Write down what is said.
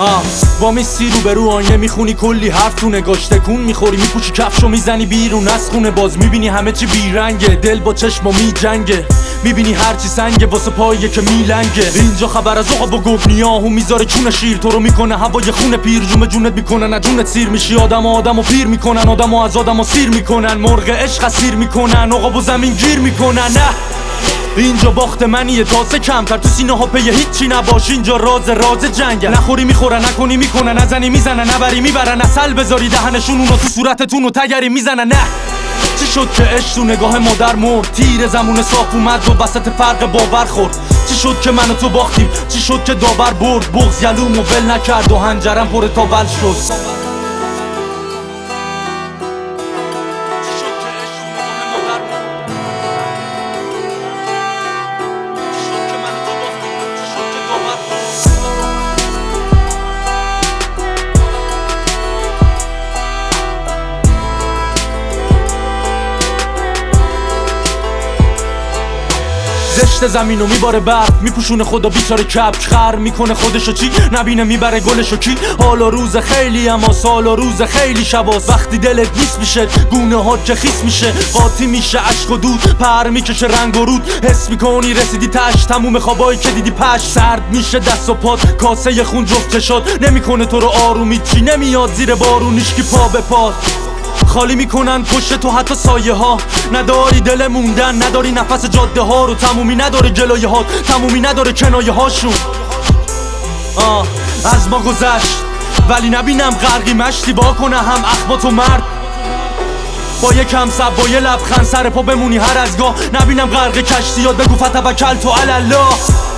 با میسی رو به رو آینه میخونی کلی حرف تو نگاش تکون میخوری میپوشی کفشو میزنی بیرون از خونه باز میبینی همه چی بیرنگه دل با چشم و میجنگه میبینی هرچی سنگه واسه پاییه که میلنگه اینجا خبر از عقاب و گبنیاهو میذاره چون شیر تو رو میکنه هوای خون پیر جون جونت میکنن جونت سیر میشی آدمو پیر میکنن آدمو از آدمو سیر میکنن مرغ عشق اسیر میکنن عقاب و زمین گیر میکنن نه اینجا باخت منیه تاسه کمتر تو سینه ها پیه هیچی نباش اینجا راز جنگه نخوری میخورن نکنی میکنن نزنی میزنن نبری میبرن اصل بذاری دهنشون اونو تو صورتتون و تگری میزنن نه چی شد که عشق تو نگاه مادر مرد تیر زمون صاف اومد و وسط فرق باور خورد چی شد که من و تو باختیم چی شد که داور برد بغض یلومو ول نکرد و هنجرم پر تاول شد زشت زمینو میباره برف میپوشونه خدا بیچاره کپک خر میکنه خودشو چی نبینه میبره گلشو کی حال و روز خیلی اما سال و روز خیلی شباست وقتی دلت نیست میشه گونه ها که خیس میشه قاطی میشه عشق و دود پر میکشه رنگ و رود حس میکنی رسیدی تش تموم خوابایی که دیدی پش سرد میشه دست و پات کاسه خون جفت چشات نمیکنه تو رو آرومی چی نمیاد زیر بارون هیچکی پا به پات خالی میکنن پشت تو حتی سایه ها نداری دل موندن نداری نفس جاده ها رو تمومی نداره جلوی هات تمومی نداره کنایه هاشون از ما گذشت ولی نبینم غرقی مشتی با کنه هم اخبات و مرد با یکم سب با یه لبخند سر پا بمونی هر از گاه نبینم غرق کشتیات بگو فتوکل تو علی الله